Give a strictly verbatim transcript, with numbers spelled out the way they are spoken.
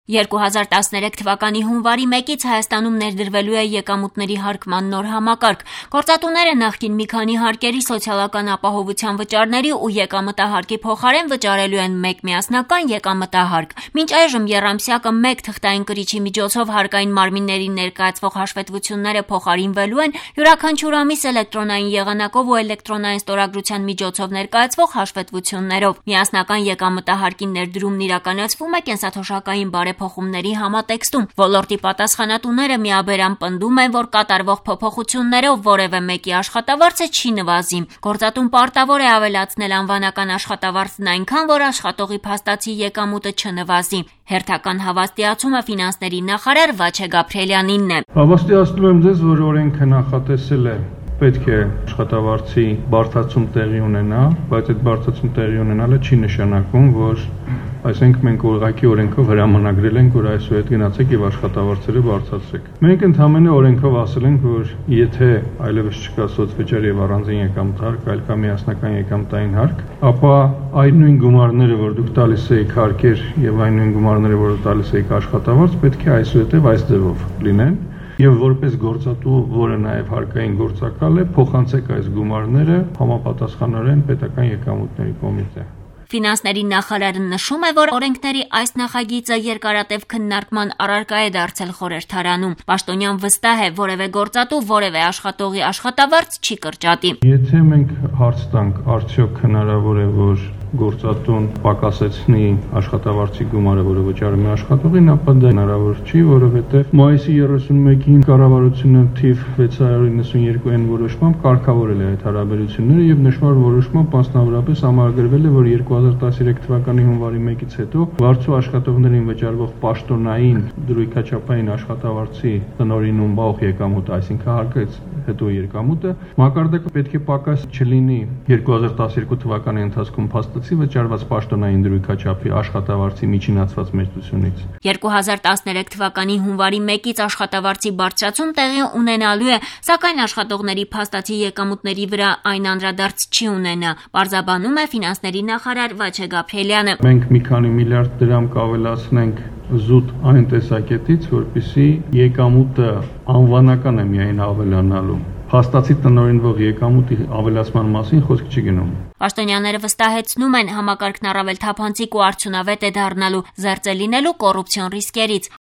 երկու հազար տասներեք թվականի հունվարի մեկից Հայաստանում ներդրվելու է եկամուտների հարկման նոր համակարգ։ Գործատուները նախկին մի քանի հարկերի սոցիալական ապահովության վճարների ու եկամտահարկի փոխարեն վճարելու են մեկ միասնական եկամտահարկ։ Մինչ այժմ եռամսյակը մեկ թղթային կրիչի միջոցով հարկային մարմիններին ներկայացվող հաշվետվությունները փոխարինվելու են յուրաքանչյուր ամիս էլեկտրոնային եղանակով ու էլեկտրոնային ստորագրության միջոցով ներկայացվող հաշվետվություններով։ Միասնական եկամտահարկի ներդրումն իրականացվում է կենսաթոշակային բարեփոխումների համատեքստում։ Ոլորտի պատասխանատուները միաբերան պնդում են, որ կատարվող փոփոխություններով որևէ մեկի աշխատավարձը չի նվազի։ Գործատուն պարտավոր է ավելացնել անվանական աշխատավարձն այնքան, որ աշխատողի փաստացի եկամուտը չնվազի։ Հերթական հավաստիացումը ֆինանսների նախարար Վաչե Գաբրիելյանինն է։ Հավաստիացնում եմ ձեզ, որ օրենքը նախատեսել է պետք է աշխատավարձի բարձրացում տեղի ունենա, բայց այդ բարձրացում տեղի ունենալը չի նշանակում, որ այսինքն մենք ուղղակի օրենքով հրամանագրել ենք, որ այսուհետ գնացեք եւ աշխատավարձերը բարձրացրեք։ Մենք ընդհանրապես օրենքով ասել ենք, որ եթե այլևս չկա սոցվճար եւ առանձին եկամտահարկ, այլ կա միասնական եկամտային հարկ, ապա այն նույն գումարները, որ դուք տալիս եք հարկեր եւ այն նույն գումարները, որ տալիս եք աշխատավարձ, պետք է այսուհետև այս ձևով լինեն։ Եվ որպես գործատու, որը նաև հարկային գործակալ է, փոխանցեք այս գումարները համապատասխանորեն պետական եկամուտների կոմիտե։ Ֆինանսների նախարարը նշում է, որ օրենքների այս նախագիծը երկարատև քննարկման առարկա է դարձել խորհրդարանում։ Պաշտոնյան վստահ է, որևէ գործատու որևէ աշխատողի աշխատավարձ չի կրճատի։ Եթե մենք հարց տանք, արդյոք հնարավոր է, որ գործատուն պակասեցնի աշխատավարձի գումարը, որը վճարում է աշխատողին, ապա դա հնարավոր չի, որովհետև մայիսի երեսունմեկին կառավարությունը թիվ վեց հարյուր իննսունյոթ N որոշմամբ կարգավորել է այդ հարաբերությունները եւ նշվար որոշմամբ մասնավորապես համարագրվել է, որ երկու հազար տասներեք թվականի հունվարի մեկից հետո վարձու աշխատողներին վճարվող պաշտոնային դրույքաչափային աշխատավարձի տնօրինում բախ եկամուտը, այսինքն հարկից հետո եկամուտը մակարդակը պետք է պակաս չլինի երկու հազար տասներկու թվականի ընթացքում փաստացի վճարված պաշտոնային դրույքաչափի աշխատավարձի միջինացված մեծությունից։ երկու հազար տասներեք թվականի հունվարի մեկից աշխատավարձի բարձրացում տեղի ունենալու է, սակայն աշխատողների փաստացի եկամուտների վրա այն անդրադարձ չի ունենա, պարզաբանում է ֆինանսների նախարար Վաչե Գաբրիելյանը։ Մենք մի քանի միլիարդ դրամ կավելացնենք զուտ այն տեսակետից, որպեսզի եկամուտը անվանական է միայն ավելանալու։ Փաստացի տնօրինվող եկամուտի ավելացման մասին խոսք չի գնում։ Պաշտոնյաները վստահեցնում են, համակարգն առավել թափանցիկ ու արդյունավետ է դառնալու, զերծ է լինելու կոռուպցիոն ռիսկերից։